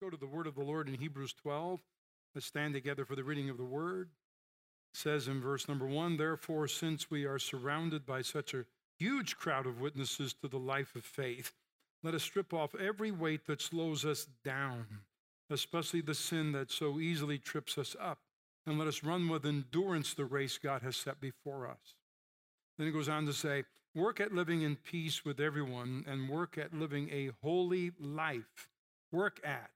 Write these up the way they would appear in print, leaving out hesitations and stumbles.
Go to the word of the Lord in Hebrews 12. Let's stand together for the reading of the word. It says in verse number 1, "Therefore, since we are surrounded by such a huge crowd of witnesses to the life of faith, let us strip off every weight that slows us down, especially the sin that so easily trips us up, and let us run with endurance the race God has set before us." Then it goes on to say, "Work at living in peace with everyone, and work at living a holy life." Work at.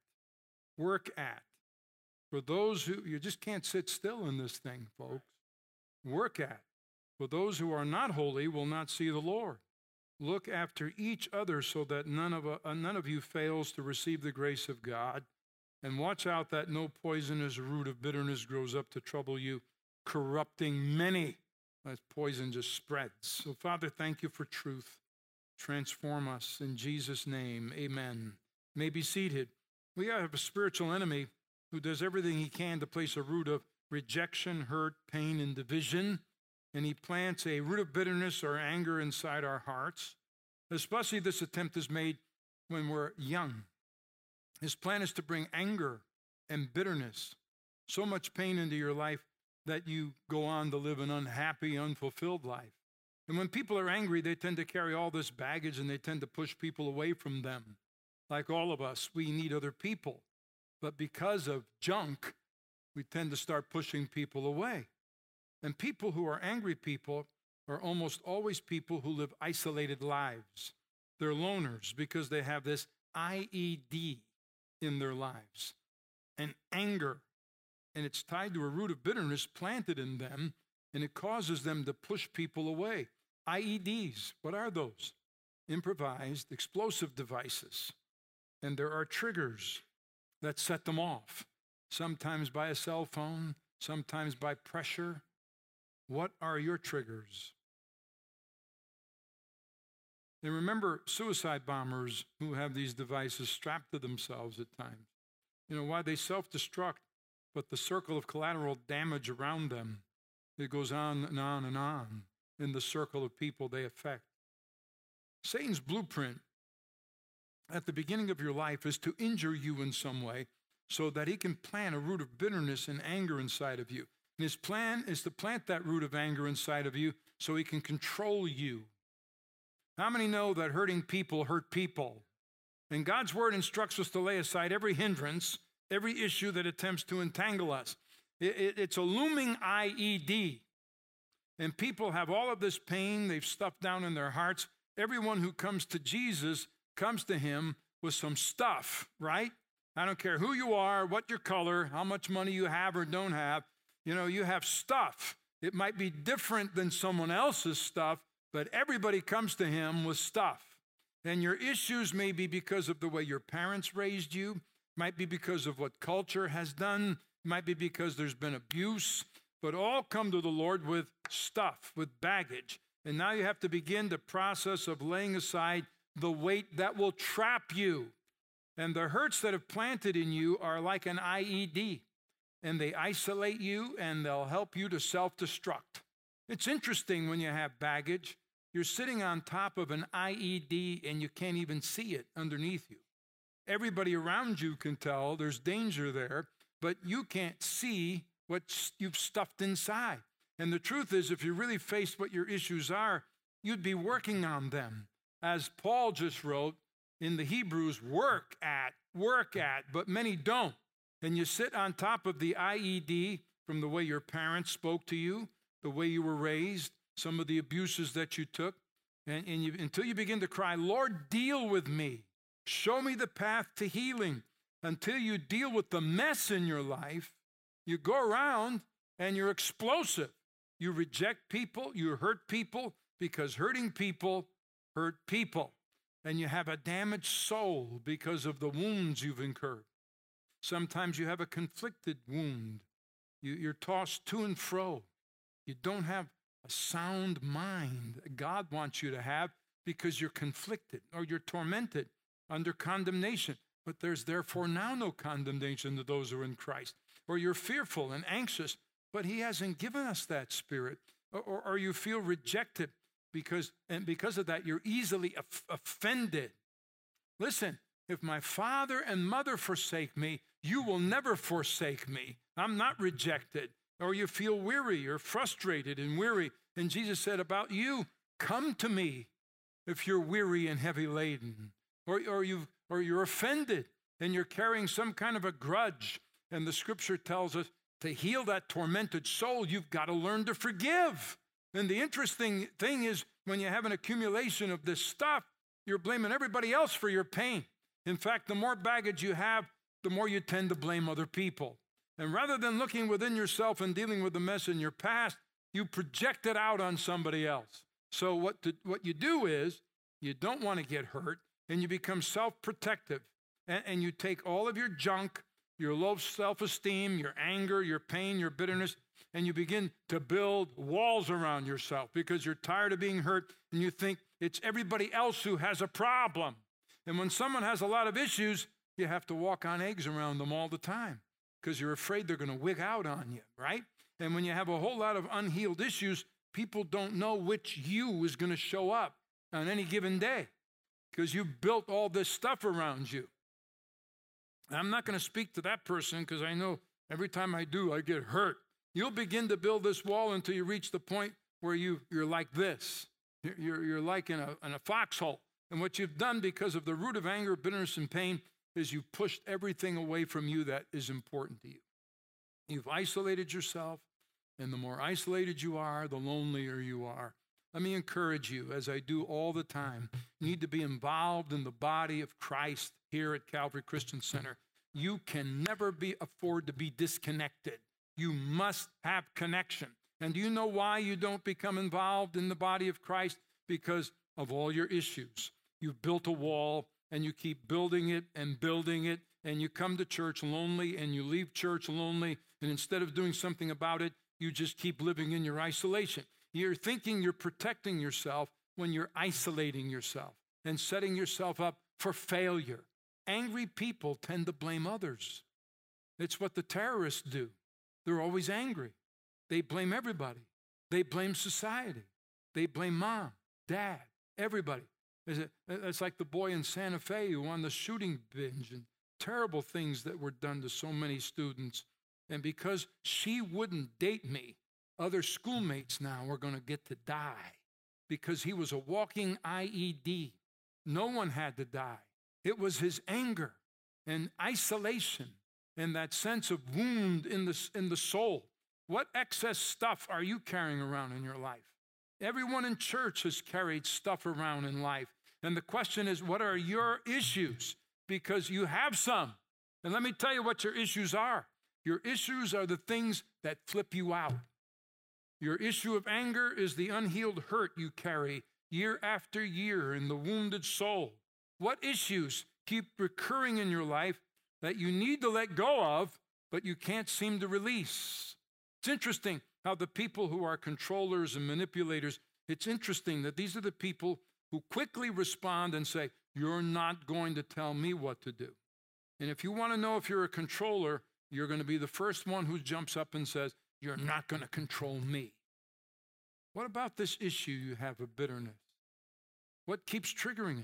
For those who, you just can't sit still in this thing, folks. Work at. For those who are not holy will not see the Lord. Look after each other so that none of you fails to receive the grace of God. And watch out that no poisonous root of bitterness grows up to trouble you, corrupting many. That poison just spreads. So, Father, thank you for truth. Transform us in Jesus' name. Amen. You may be seated. We have a spiritual enemy who does everything he can to place a root of rejection, hurt, pain, and division. And he plants a root of bitterness or anger inside our hearts. Especially this attempt is made when we're young. His plan is to bring anger and bitterness, so much pain into your life that you go on to live an unhappy, unfulfilled life. And when people are angry, they tend to carry all this baggage and they tend to push people away from them. Like all of us, we need other people. But because of junk, we tend to start pushing people away. And people who are angry people are almost always people who live isolated lives. They're loners because they have this IED in their lives, and anger. And it's tied to a root of bitterness planted in them, and it causes them to push people away. IEDs, what are those? Improvised explosive devices. And there are triggers that set them off, sometimes by a cell phone, sometimes by pressure. What are your triggers? And remember suicide bombers who have these devices strapped to themselves at times. You know, why they self-destruct, but the circle of collateral damage around them, it goes on and on and on in the circle of people they affect. Satan's blueprint at the beginning of your life is to injure you in some way so that he can plant a root of bitterness and anger inside of you. And his plan is to plant that root of anger inside of you so he can control you. How many know that hurting people hurt people? And God's word instructs us to lay aside every hindrance, every issue that attempts to entangle us. It's a looming IED. And people have all of this pain they've stuffed down in their hearts. Everyone who comes to Jesus comes to him with some stuff, right? I don't care who you are, what your color, how much money you have or don't have. You know, you have stuff. It might be different than someone else's stuff, but everybody comes to him with stuff. And your issues may be because of the way your parents raised you, might be because of what culture has done, might be because there's been abuse, but all come to the Lord with stuff, with baggage. And now you have to begin the process of laying aside the weight that will trap you. And the hurts that have planted in you are like an IED, and they isolate you and they'll help you to self-destruct. It's interesting when you have baggage, you're sitting on top of an IED and you can't even see it underneath you. Everybody around you can tell there's danger there, but you can't see what you've stuffed inside. And the truth is, if you really faced what your issues are, you'd be working on them. As Paul just wrote in the Hebrews, work at, but many don't. And you sit on top of the IED from the way your parents spoke to you, the way you were raised, some of the abuses that you took, until you begin to cry, Lord, deal with me. Show me the path to healing. Until you deal with the mess in your life, you go around and you're explosive. You reject people, you hurt people, because hurting people hurt people. And you have a damaged soul because of the wounds you've incurred. Sometimes you have a conflicted wound. You're tossed to and fro. You don't have a sound mind God wants you to have because you're conflicted or you're tormented under condemnation. But there's therefore now no condemnation to those who are in Christ. Or you're fearful and anxious, but he hasn't given us that spirit. Or you feel rejected because of that you're easily offended. Listen, if my father and mother forsake me, you will never forsake me. I'm not rejected. Or you feel weary or frustrated and weary. And Jesus said about you, come to me if you're weary and heavy laden. Or you're offended and you're carrying some kind of a grudge. And the scripture tells us to heal that tormented soul, you've got to learn to forgive. And the interesting thing is when you have an accumulation of this stuff, you're blaming everybody else for your pain. In fact, the more baggage you have, the more you tend to blame other people. And rather than looking within yourself and dealing with the mess in your past, you project it out on somebody else. So what you do is you don't want to get hurt, and you become self-protective. And you take all of your junk, your low self-esteem, your anger, your pain, your bitterness, and you begin to build walls around yourself because you're tired of being hurt, and you think it's everybody else who has a problem. And when someone has a lot of issues, you have to walk on eggs around them all the time because you're afraid they're going to wig out on you, right? And when you have a whole lot of unhealed issues, people don't know which you is going to show up on any given day because you've built all this stuff around you. I'm not going to speak to that person because I know every time I do, I get hurt. You'll begin to build this wall until you reach the point where you're like this. You're like in a foxhole. And what you've done because of the root of anger, bitterness, and pain is you've pushed everything away from you that is important to you. You've isolated yourself, and the more isolated you are, the lonelier you are. Let me encourage you, as I do all the time, you need to be involved in the body of Christ here at Calvary Christian Center. You can never afford to be disconnected. You must have connection. And do you know why you don't become involved in the body of Christ? Because of all your issues. You've built a wall, and you keep building it, and you come to church lonely, and you leave church lonely, and instead of doing something about it, you just keep living in your isolation. You're thinking you're protecting yourself when you're isolating yourself and setting yourself up for failure. Angry people tend to blame others. It's what the terrorists do. They're always angry. They blame everybody. They blame society. They blame mom, dad, everybody. It's like the boy in Santa Fe who won the shooting binge and terrible things that were done to so many students. And because she wouldn't date me, other schoolmates now are going to get to die because he was a walking IED. No one had to die. It was his anger and isolation and that sense of wound in the soul. What excess stuff are you carrying around in your life? Everyone in church has carried stuff around in life. And the question is, what are your issues? Because you have some. And let me tell you what your issues are. Your issues are the things that flip you out. Your issue of anger is the unhealed hurt you carry year after year in the wounded soul. What issues keep recurring in your life that you need to let go of, but you can't seem to release? It's interesting how the people who are controllers and manipulators, it's interesting that these are the people who quickly respond and say, you're not going to tell me what to do. And if you want to know if you're a controller, you're going to be the first one who jumps up and says, you're not going to control me. What about this issue you have of bitterness? What keeps triggering it?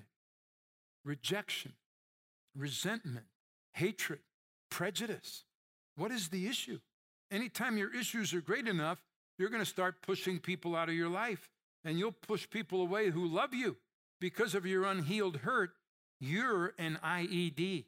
Rejection, resentment, hatred, prejudice. What is the issue? Anytime your issues are great enough, you're going to start pushing people out of your life, and you'll push people away who love you because of your unhealed hurt. You're an IED.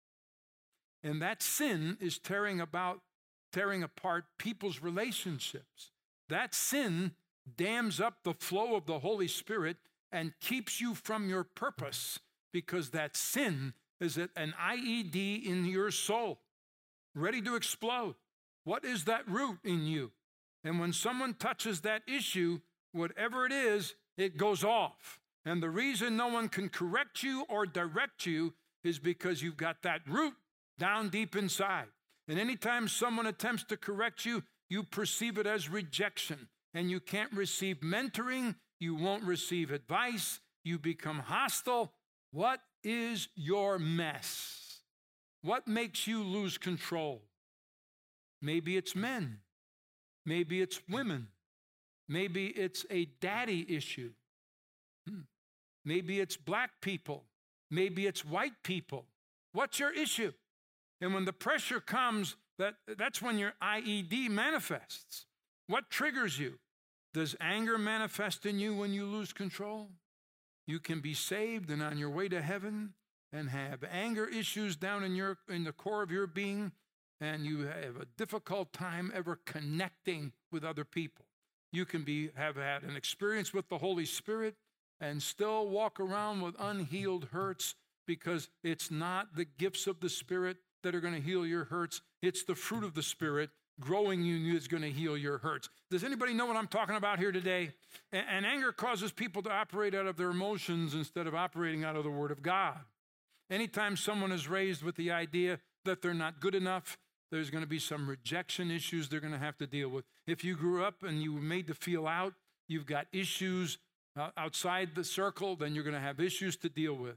And that sin is tearing apart people's relationships. That sin dams up the flow of the Holy Spirit and keeps you from your purpose because that sin is an IED in your soul, ready to explode. What is that root in you? And when someone touches that issue, whatever it is, it goes off. And the reason no one can correct you or direct you is because you've got that root down deep inside. And anytime someone attempts to correct you, you perceive it as rejection. And you can't receive mentoring. You won't receive advice. You become hostile. What is your mess? What makes you lose control? Maybe it's men. Maybe it's women. Maybe it's a daddy issue. Maybe it's black people. Maybe it's white people. What's your issue? And when the pressure comes, that's when your IED manifests. What triggers you? Does anger manifest in you when you lose control? You can be saved and on your way to heaven and have anger issues down in the core of your being, and you have a difficult time ever connecting with other people. You can have had an experience with the Holy Spirit and still walk around with unhealed hurts, because it's not the gifts of the Spirit that are going to heal your hurts. It's the fruit of the Spirit growing you is going to heal your hurts. Does anybody know what I'm talking about here today? And anger causes people to operate out of their emotions instead of operating out of the Word of God. Anytime someone is raised with the idea that they're not good enough, there's going to be some rejection issues they're going to have to deal with. If you grew up and you were made to feel out, you've got issues outside the circle, then you're going to have issues to deal with.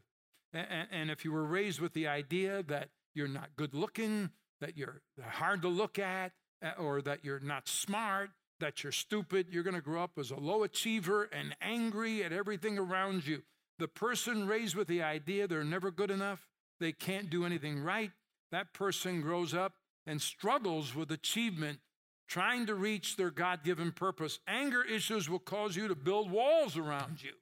And if you were raised with the idea that you're not good looking, that you're hard to look at, or that you're not smart, that you're stupid, you're going to grow up as a low achiever and angry at everything around you. The person raised with the idea they're never good enough, they can't do anything right, that person grows up and struggles with achievement, trying to reach their God-given purpose. Anger issues will cause you to build walls around you.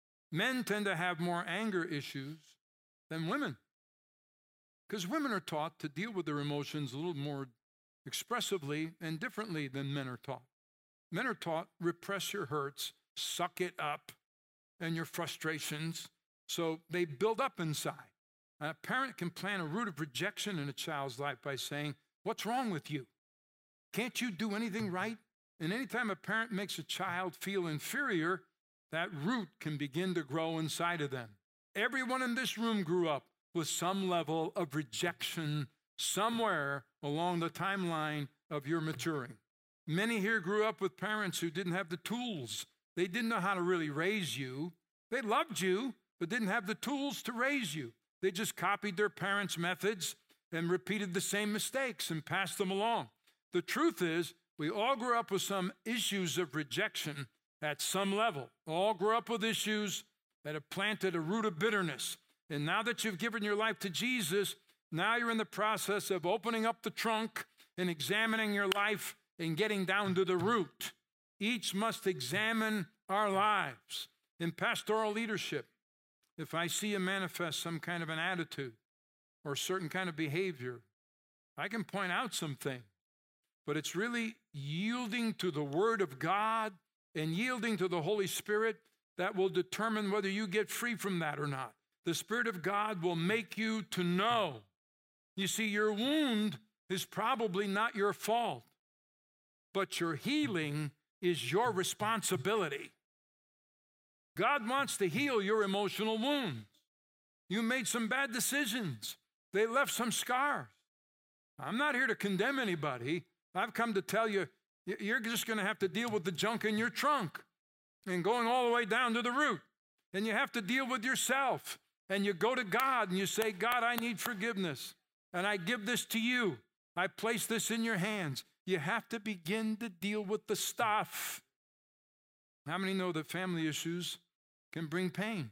Men tend to have more anger issues than women, because women are taught to deal with their emotions a little more expressively and differently than men are taught. Men are taught, repress your hurts, suck it up, and your frustrations, so they build up inside. A parent can plant a root of rejection in a child's life by saying, "What's wrong with you? Can't you do anything right?" And anytime a parent makes a child feel inferior, that root can begin to grow inside of them. Everyone in this room grew up with some level of rejection somewhere along the timeline of your maturing. Many here grew up with parents who didn't have the tools. They didn't know how to really raise you. They loved you, but didn't have the tools to raise you. They just copied their parents' methods and repeated the same mistakes and passed them along. The truth is, we all grew up with some issues of rejection at some level. All grew up with issues that have planted a root of bitterness. And now that you've given your life to Jesus, now you're in the process of opening up the trunk and examining your life and getting down to the root. Each must examine our lives. In pastoral leadership, if I see you manifest some kind of an attitude or certain kind of behavior, I can point out some things, but it's really yielding to the Word of God and yielding to the Holy Spirit that will determine whether you get free from that or not. The Spirit of God will make you to know. You see, your wound is probably not your fault, but your healing is your responsibility. God wants to heal your emotional wounds. You made some bad decisions. They left some scars. I'm not here to condemn anybody. I've come to tell you, you're just going to have to deal with the junk in your trunk and going all the way down to the root. And you have to deal with yourself. And you go to God and you say, "God, I need forgiveness. And I give this to you. I place this in your hands." You have to begin to deal with the stuff. How many know that family issues can bring pain?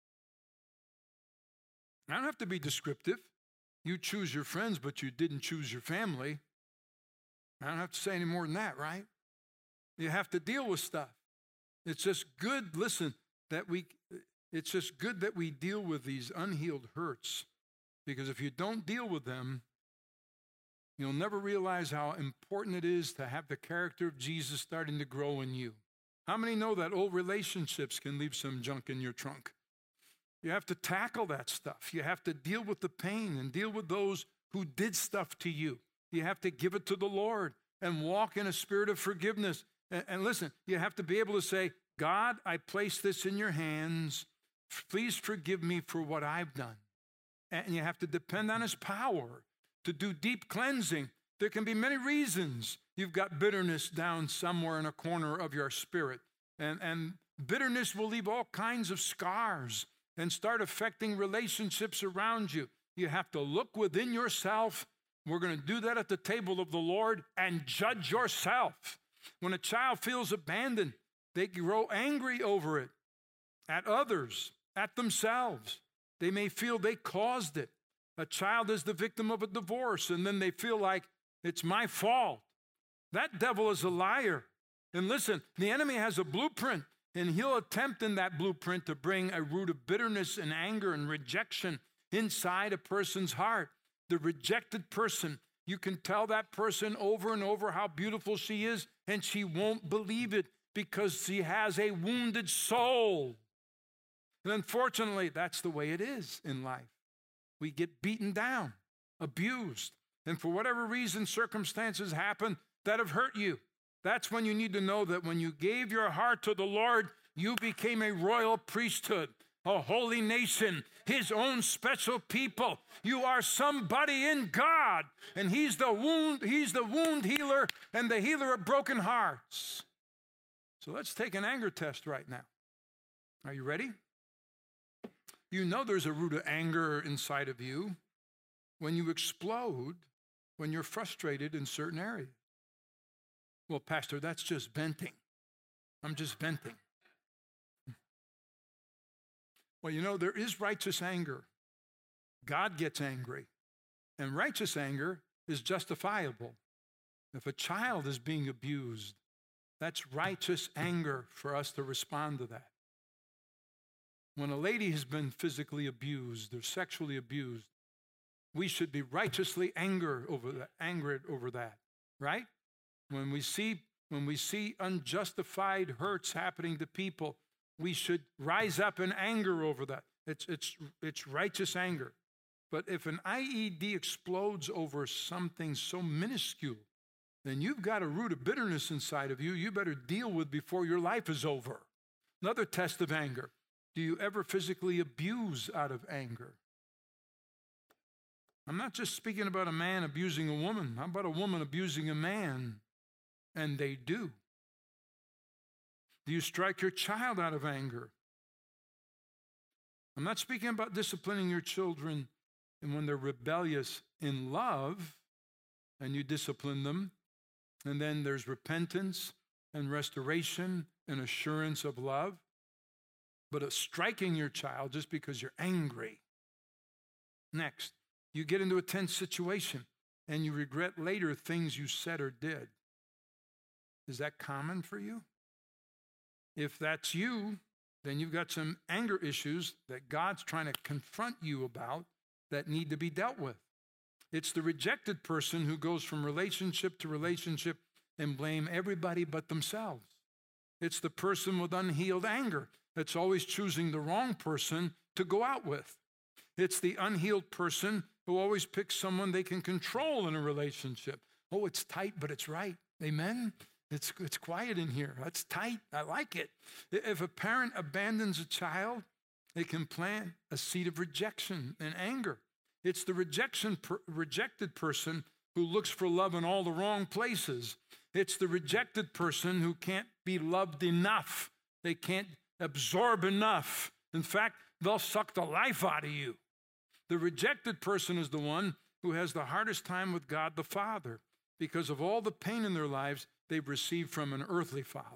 I don't have to be descriptive. You choose your friends, but you didn't choose your family. I don't have to say any more than that, right? You have to deal with stuff. It's just good, listen, it's just good that we deal with these unhealed hurts, because if you don't deal with them, you'll never realize how important it is to have the character of Jesus starting to grow in you. How many know that old relationships can leave some junk in your trunk? You have to tackle that stuff. You have to deal with the pain and deal with those who did stuff to you. You have to give it to the Lord and walk in a spirit of forgiveness. And listen, you have to be able to say, "God, I place this in your hands. Please forgive me for what I've done." And you have to depend on His power to do deep cleansing. There can be many reasons you've got bitterness down somewhere in a corner of your spirit. And bitterness will leave all kinds of scars and start affecting relationships around you. You have to look within yourself. We're going to do that at the table of the Lord, and judge yourself. When a child feels abandoned, they grow angry over it, at others, at themselves. They may feel they caused it. A child is the victim of a divorce, and then they feel like it's my fault. That devil is a liar. And listen, the enemy has a blueprint, and he'll attempt in that blueprint to bring a root of bitterness and anger and rejection inside a person's heart. The rejected person, you can tell that person over and over how beautiful she is, and she won't believe it because she has a wounded soul. And unfortunately, that's the way it is in life. We get beaten down, abused, and for whatever reason, circumstances happen that have hurt you. That's when you need to know that when you gave your heart to the Lord, you became a royal priesthood, a holy nation, his own special people. You are somebody in God, and he's the wound healer and the healer of broken hearts. So let's take an anger test right now. Are you ready? You know there's a root of anger inside of you when you explode, when you're frustrated in certain areas. Well, Pastor, that's just venting. I'm just venting. Well, you know, there is righteous anger. God gets angry. And righteous anger is justifiable. If a child is being abused, that's righteous anger for us to respond to that. When a lady has been physically abused or sexually abused, we should be righteously angered over that, right? When we see unjustified hurts happening to people, we should rise up in anger over that. It's righteous anger. But if an IED explodes over something so minuscule, then you've got a root of bitterness inside of you better deal with before your life is over. Another test of anger. Do you ever physically abuse out of anger? I'm not just speaking about a man abusing a woman. How about a woman abusing a man? And they do. Do you strike your child out of anger? I'm not speaking about disciplining your children and when they're rebellious in love and you discipline them, and then there's repentance and restoration and assurance of love. But striking your child just because you're angry. Next, you get into a tense situation and you regret later things you said or did. Is that common for you? If that's you, then you've got some anger issues that God's trying to confront you about that need to be dealt with. It's the rejected person who goes from relationship to relationship and blame everybody but themselves. It's the person with unhealed anger that's always choosing the wrong person to go out with. It's the unhealed person who always picks someone they can control in a relationship. Oh, it's tight, but it's right. Amen? It's quiet in here. That's tight. I like it. If a parent abandons a child, it can plant a seed of rejection and anger. It's the rejected person who looks for love in all the wrong places. It's the rejected person who can't be loved enough. They can't absorb enough. In fact, they'll suck the life out of you. The rejected person is the one who has the hardest time with God the Father because of all the pain in their lives they've received from an earthly father.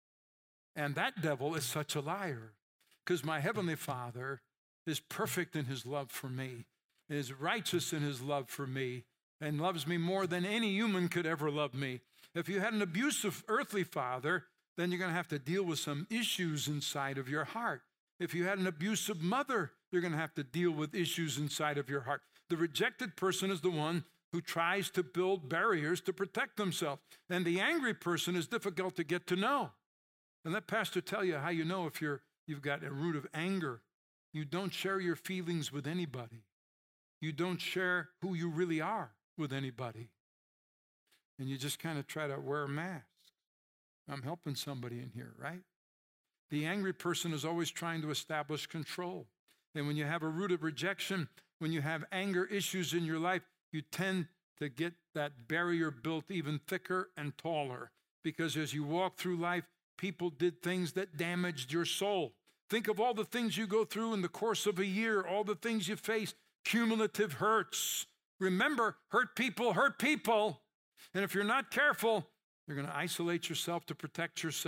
And that devil is such a liar because my heavenly Father is perfect in his love for me, is righteous in his love for me, and loves me more than any human could ever love me. If you had an abusive earthly father, then you're going to have to deal with some issues inside of your heart. If you had an abusive mother, you're going to have to deal with issues inside of your heart. The rejected person is the one who tries to build barriers to protect themselves. And the angry person is difficult to get to know. And let Pastor tell you how you know if you've got a root of anger. You don't share your feelings with anybody. You don't share who you really are with anybody. And you just kind of try to wear a mask. I'm helping somebody in here, right? The angry person is always trying to establish control. And when you have a root of rejection, when you have anger issues in your life, you tend to get that barrier built even thicker and taller. Because as you walk through life, people did things that damaged your soul. Think of all the things you go through in the course of a year, all the things you face, cumulative hurts. Remember, hurt people hurt people. And if you're not careful, you're going to isolate yourself to protect yourself,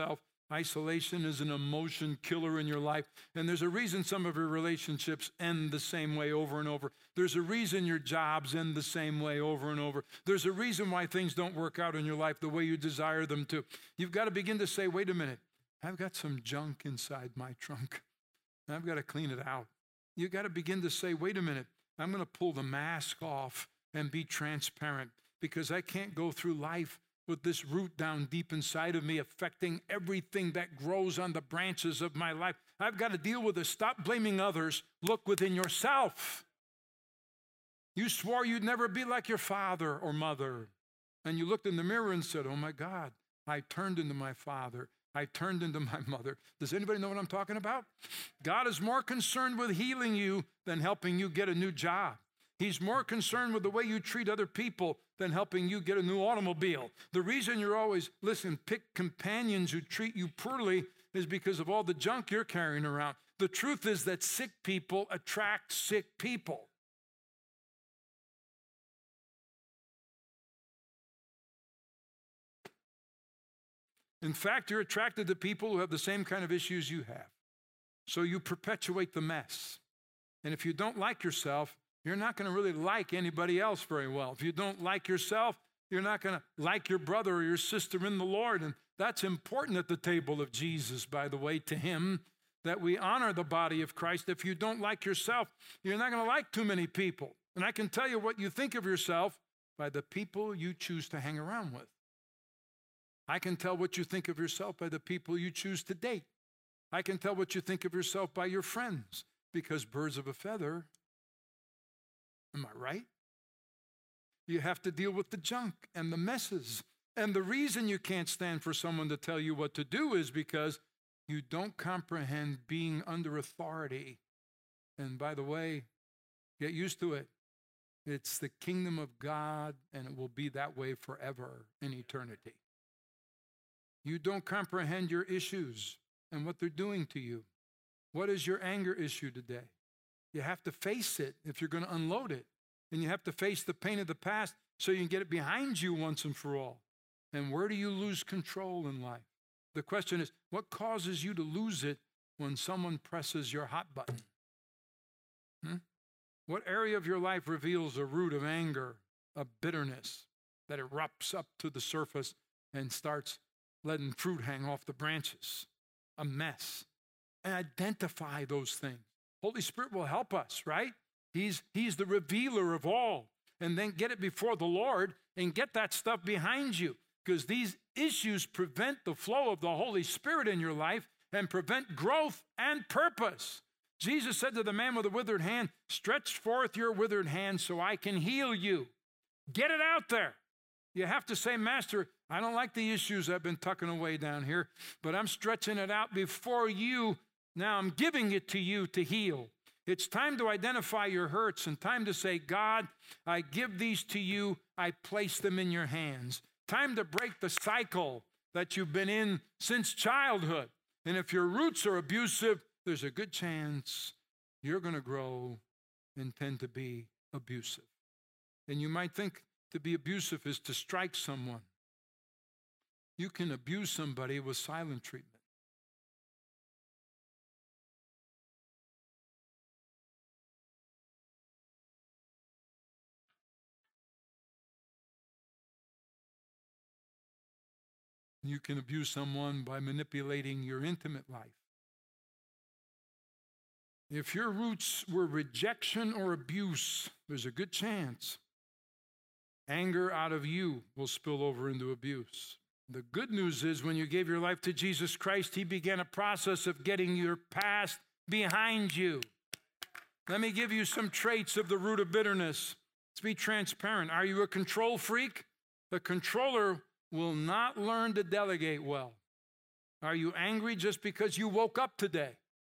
Isolation is an emotion killer in your life. And there's a reason some of your relationships end the same way over and over. There's a reason your jobs end the same way over and over. There's a reason why things don't work out in your life the way you desire them to. You've got to begin to say, wait a minute, I've got some junk inside my trunk. I've got to clean it out. You've got to begin to say, wait a minute, I'm going to pull the mask off and be transparent, because I can't go through life with this root down deep inside of me affecting everything that grows on the branches of my life. I've got to deal with this. Stop blaming others. Look within yourself. You swore you'd never be like your father or mother. And you looked in the mirror and said, oh my God, I turned into my father. I turned into my mother. Does anybody know what I'm talking about? God is more concerned with healing you than helping you get a new job. He's more concerned with the way you treat other people than helping you get a new automobile. The reason you're always, pick companions who treat you poorly is because of all the junk you're carrying around. The truth is that sick people attract sick people. In fact, you're attracted to people who have the same kind of issues you have. So you perpetuate the mess. And if you don't like yourself, you're not going to really like anybody else very well. If you don't like yourself, you're not going to like your brother or your sister in the Lord. And that's important at the table of Jesus, by the way, to him, that we honor the body of Christ. If you don't like yourself, you're not going to like too many people. And I can tell you what you think of yourself by the people you choose to hang around with. I can tell what you think of yourself by the people you choose to date. I can tell what you think of yourself by your friends, because birds of a feather. Am I right? You have to deal with the junk and the messes. And the reason you can't stand for someone to tell you what to do is because you don't comprehend being under authority. And by the way, get used to it. It's the kingdom of God, and it will be that way forever in eternity. You don't comprehend your issues and what they're doing to you. What is your anger issue today? You have to face it if you're going to unload it. And you have to face the pain of the past so you can get it behind you once and for all. And where do you lose control in life? The question is, what causes you to lose it when someone presses your hot button? What area of your life reveals a root of anger, of bitterness that erupts up to the surface and starts letting fruit hang off the branches? A mess. And identify those things. Holy Spirit will help us, right? He's the revealer of all. And then get it before the Lord and get that stuff behind you, because these issues prevent the flow of the Holy Spirit in your life and prevent growth and purpose. Jesus said to the man with the withered hand, stretch forth your withered hand so I can heal you. Get it out there. You have to say, Master, I don't like the issues I've been tucking away down here, but I'm stretching it out before you. Now I'm giving it to you to heal. It's time to identify your hurts and time to say, God, I give these to you. I place them in your hands. Time to break the cycle that you've been in since childhood. And if your roots are abusive, there's a good chance you're going to grow and tend to be abusive. And you might think to be abusive is to strike someone. You can abuse somebody with silent treatment. You can abuse someone by manipulating your intimate life. If your roots were rejection or abuse, there's a good chance anger out of you will spill over into abuse. The good news is when you gave your life to Jesus Christ, he began a process of getting your past behind you. Let me give you some traits of the root of bitterness. Let's be transparent. Are you a control freak? The controller will not learn to delegate well. Are you angry just because you woke up today?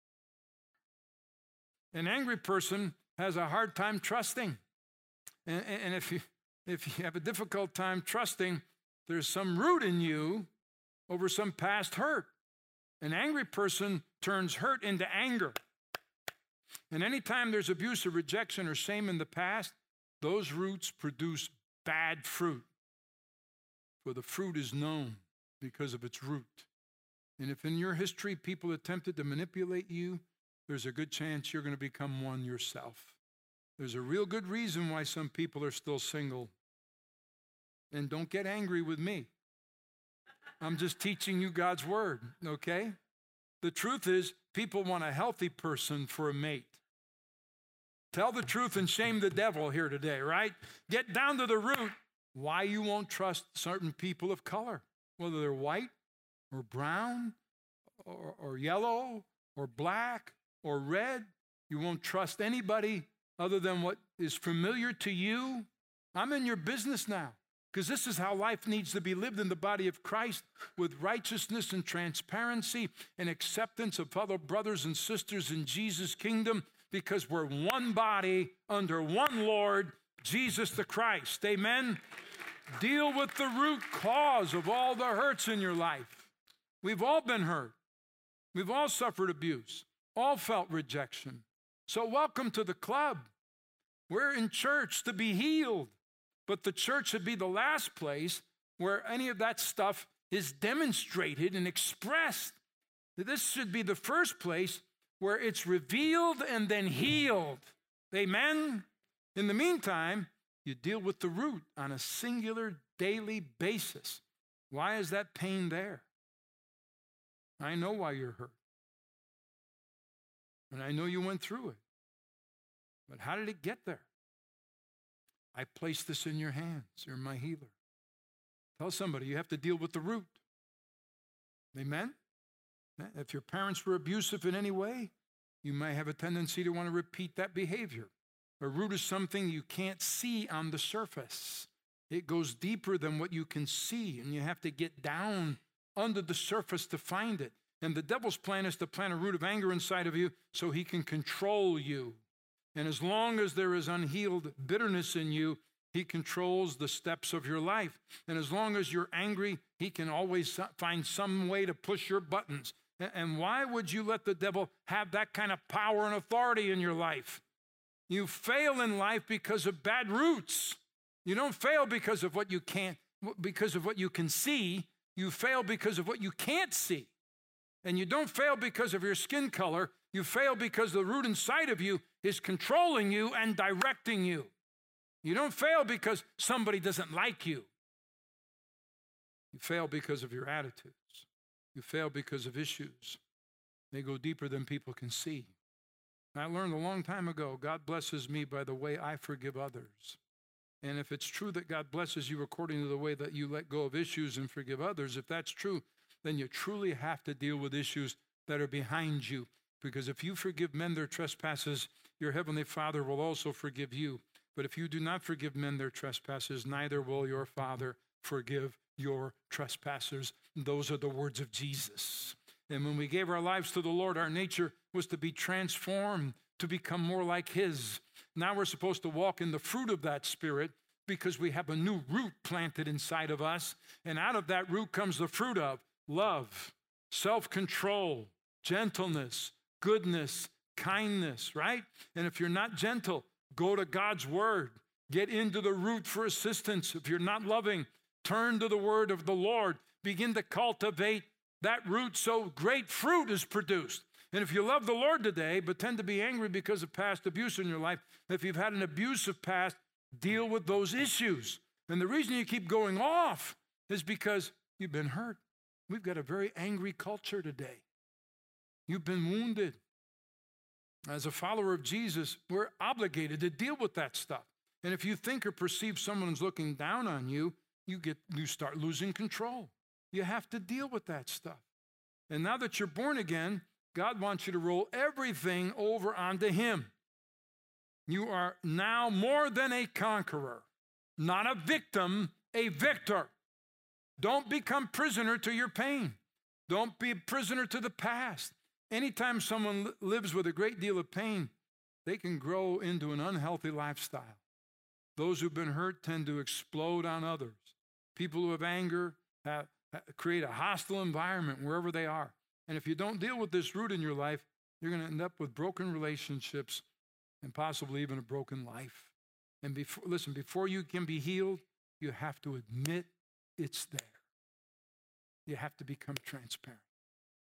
An angry person has a hard time trusting. And if you have a difficult time trusting, there's some root in you over some past hurt. An angry person turns hurt into anger. And anytime there's abuse or rejection or shame in the past, those roots produce bad fruit. For the fruit is known because of its root. And if in your history people attempted to manipulate you, there's a good chance you're going to become one yourself. There's a real good reason why some people are still single. And don't get angry with me. I'm just teaching you God's word, okay? The truth is, people want a healthy person for a mate. Tell the truth and shame the devil here today, right? Get down to the root why you won't trust certain people of color, whether they're white or brown or yellow or black or red. You won't trust anybody other than what is familiar to you. I'm in your business now, because this is how life needs to be lived in the body of Christ, with righteousness and transparency and acceptance of fellow brothers and sisters in Jesus' kingdom, because we're one body under one Lord, Jesus the Christ. Amen? Deal with the root cause of all the hurts in your life. We've all been hurt. We've all suffered abuse, all felt rejection. So welcome to the club. We're in church to be healed, but the church should be the last place where any of that stuff is demonstrated and expressed. This should be the first place where it's revealed and then healed. Amen? In the meantime, you deal with the root on a singular daily basis. Why is that pain there? I know why you're hurt. And I know you went through it. But how did it get there? I place this in your hands. You're my healer. Tell somebody you have to deal with the root. Amen? If your parents were abusive in any way, you may have a tendency to want to repeat that behavior. A root is something you can't see on the surface. It goes deeper than what you can see, and you have to get down under the surface to find it. And the devil's plan is to plant a root of anger inside of you so he can control you. And as long as there is unhealed bitterness in you, he controls the steps of your life. And as long as you're angry, he can always find some way to push your buttons. And why would you let the devil have that kind of power and authority in your life? You fail in life because of bad roots. You don't fail because of what you can't, because of what you can see. You fail because of what you can't see. And you don't fail because of your skin color. You fail because the root inside of you is controlling you and directing you. You don't fail because somebody doesn't like you. You fail because of your attitudes. You fail because of issues. They go deeper than people can see. I learned a long time ago, God blesses me by the way I forgive others. And if it's true that God blesses you according to the way that you let go of issues and forgive others, if that's true, then you truly have to deal with issues that are behind you. Because if you forgive men their trespasses, your heavenly Father will also forgive you. But if you do not forgive men their trespasses, neither will your Father forgive your trespassers. Those are the words of Jesus. And when we gave our lives to the Lord, our nature was to be transformed to become more like his. Now we're supposed to walk in the fruit of that Spirit because we have a new root planted inside of us. And out of that root comes the fruit of love, self-control, gentleness, goodness, kindness, right? And if you're not gentle, go to God's word. Get into the root for assistance. If you're not loving, turn to the word of the Lord. Begin to cultivate that root so great fruit is produced. And if you love the Lord today, but tend to be angry because of past abuse in your life, if you've had an abusive past, deal with those issues. And the reason you keep going off is because you've been hurt. We've got a very angry culture today. You've been wounded. As a follower of Jesus, we're obligated to deal with that stuff. And if you think or perceive someone's looking down on you, you start losing control. You have to deal with that stuff. And now that you're born again, God wants you to roll everything over onto him. You are now more than a conqueror, not a victim, a victor. Don't become prisoner to your pain. Don't be a prisoner to the past. Anytime someone lives with a great deal of pain, they can grow into an unhealthy lifestyle. Those who've been hurt tend to explode on others. People who have anger create a hostile environment wherever they are. And if you don't deal with this root in your life, you're going to end up with broken relationships and possibly even a broken life. And before you can be healed, you have to admit it's there. You have to become transparent.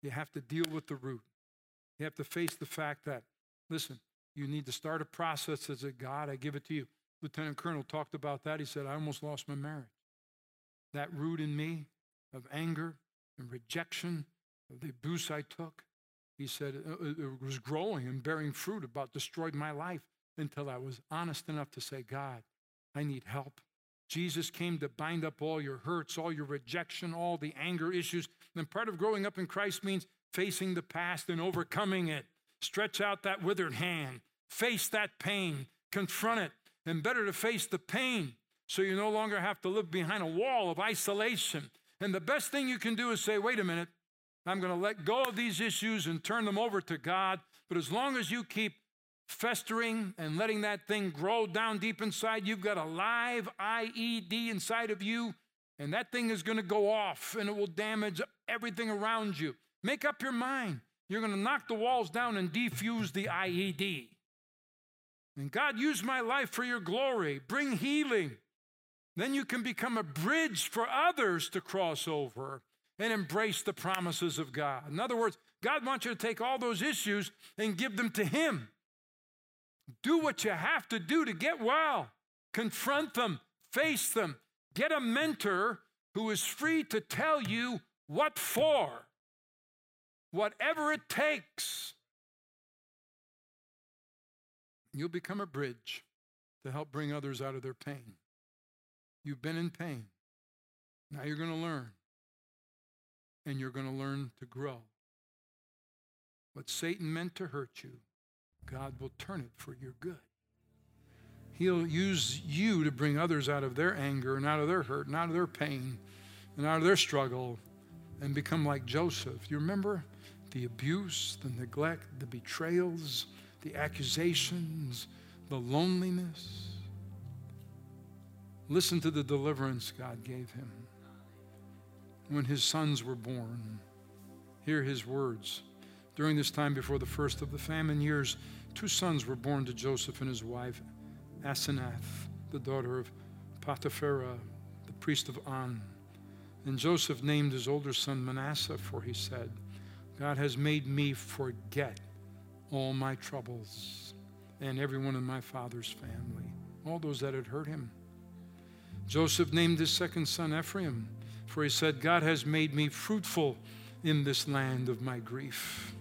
You have to deal with the root. You have to face the fact that, listen, you need to start a process that says, God, I give it to you. Lieutenant Colonel talked about that. He said, I almost lost my marriage. That root in me of anger and rejection, of the abuse I took, he said, it was growing and bearing fruit, about destroyed my life, until I was honest enough to say, God, I need help. Jesus came to bind up all your hurts, all your rejection, all the anger issues. And part of growing up in Christ means facing the past and overcoming it. Stretch out that withered hand. Face that pain. Confront it. And better to face the pain so you no longer have to live behind a wall of isolation. And the best thing you can do is say, wait a minute, I'm going to let go of these issues and turn them over to God. But as long as you keep festering and letting that thing grow down deep inside, you've got a live IED inside of you, and that thing is going to go off, and it will damage everything around you. Make up your mind. You're going to knock the walls down and defuse the IED. And God, use my life for your glory. Bring healing. Then you can become a bridge for others to cross over and embrace the promises of God. In other words, God wants you to take all those issues and give them to him. Do what you have to do to get well. Confront them. Face them. Get a mentor who is free to tell you what for. Whatever it takes. You'll become a bridge to help bring others out of their pain. You've been in pain. Now you're going to learn. And you're going to learn to grow. What Satan meant to hurt you, God will turn it for your good. He'll use you to bring others out of their anger and out of their hurt and out of their pain and out of their struggle and become like Joseph. You remember the abuse, the neglect, the betrayals, the accusations, the loneliness. Listen to the deliverance God gave him. When his sons were born, hear his words. During this time before the first of the famine years, 2 sons were born to Joseph and his wife, Asenath, the daughter of Potipharah, the priest of On. And Joseph named his older son Manasseh, for he said, God has made me forget all my troubles and everyone in my father's family, all those that had hurt him. Joseph named his second son Ephraim, for he said, God has made me fruitful in this land of my grief.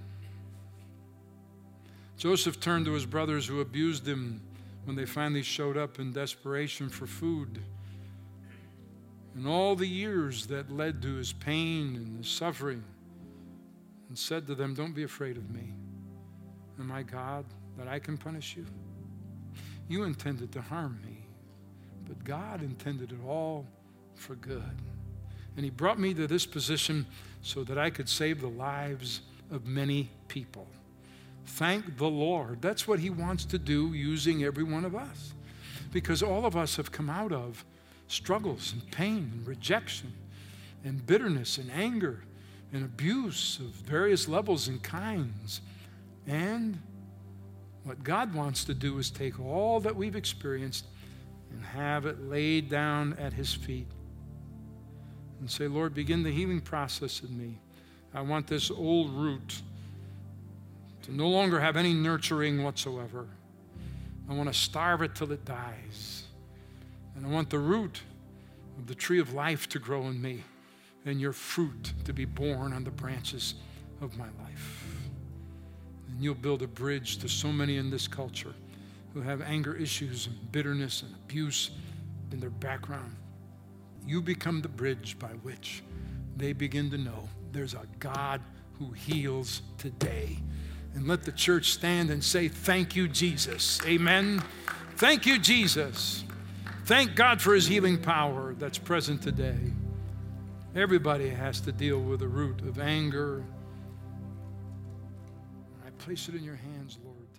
Joseph turned to his brothers who abused him when they finally showed up in desperation for food. And all the years that led to his pain and his suffering, and said to them, don't be afraid of me. Am I God that I can punish you? You intended to harm me, but God intended it all for good. And he brought me to this position so that I could save the lives of many people. Thank the Lord. That's what he wants to do using every one of us. Because all of us have come out of struggles and pain and rejection and bitterness and anger and abuse of various levels and kinds. And what God wants to do is take all that we've experienced and have it laid down at his feet and say, Lord, begin the healing process in me. I want this old root to no longer have any nurturing whatsoever. I want to starve it till it dies. And I want the root of the tree of life to grow in me and your fruit to be born on the branches of my life. And you'll build a bridge to so many in this culture who have anger issues and bitterness and abuse in their background. You become the bridge by which they begin to know there's a God who heals today. And let the church stand and say, thank you, Jesus. Amen. Thank you, Jesus. Thank God for his healing power that's present today. Everybody has to deal with the root of anger. I place it in your hands, Lord.